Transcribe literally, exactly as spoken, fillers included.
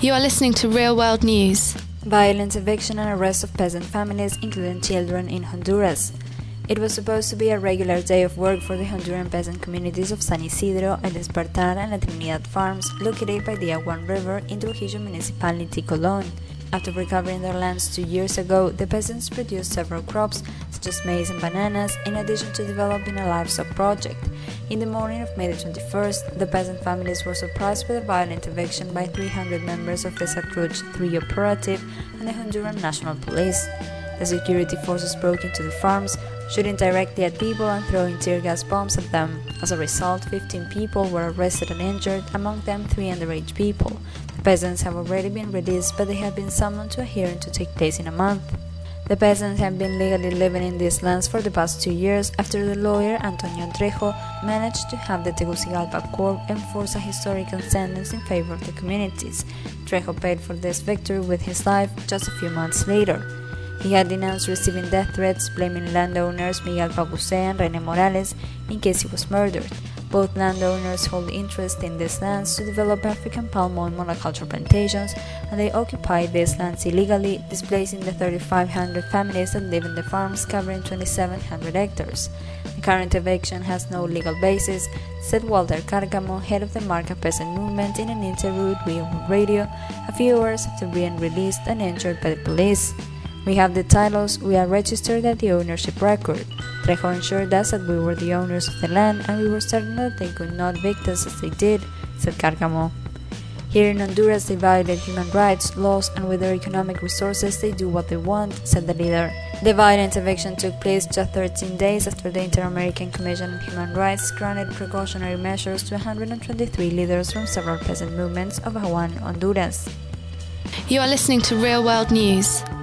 You are listening to Real World News. Violent eviction and arrest of peasant families, including children, in Honduras. It was supposed to be a regular day of work for the Honduran peasant communities of San Isidro, El Despertar, and La Trinidad farms, located by the Aguan River in Trujillo Municipality, Colón. After recovering their lands two years ago, the peasants produced several crops, such as maize and bananas, in addition to developing a livestock project. In the morning of May the twenty-first, the peasant families were surprised with a violent eviction by three hundred members of the Sacruch three operative and the Honduran National Police. The security forces broke into the farms, shooting directly at people and throwing tear gas bombs at them. As a result, fifteen people were arrested and injured, among them three underage people. The peasants have already been released, but they have been summoned to a hearing to take place in a month. The peasants have been legally living in these lands for the past two years after the lawyer Antonio Trejo managed to have the Tegucigalpa court enforce a historical sentence in favor of the communities. Trejo paid for this victory with his life just a few months later. He had denounced receiving death threats, blaming landowners Miguel Pabuce and René Morales in case he was murdered. Both landowners hold interest in these lands to develop African palm oil monoculture plantations, and they occupy these lands illegally, displacing the thirty-five hundred families that live in the farms covering twenty-seven hundred hectares. The current eviction has no legal basis, said Walter Cárcamo, head of the Marca peasant movement, in an interview with Real World Radio a few hours after being released and injured by the police. "We have the titles, we are registered at the ownership record. Trejo ensured us that we were the owners of the land, and we were certain that they could not evict us as they did," said Cárcamo. "Here in Honduras they violate human rights, laws, and with their economic resources they do what they want," said the leader. The violent eviction took place just thirteen days after the Inter-American Commission on Human Rights granted precautionary measures to one hundred twenty-three leaders from several peasant movements of Aguan, Honduras. You are listening to Real World News.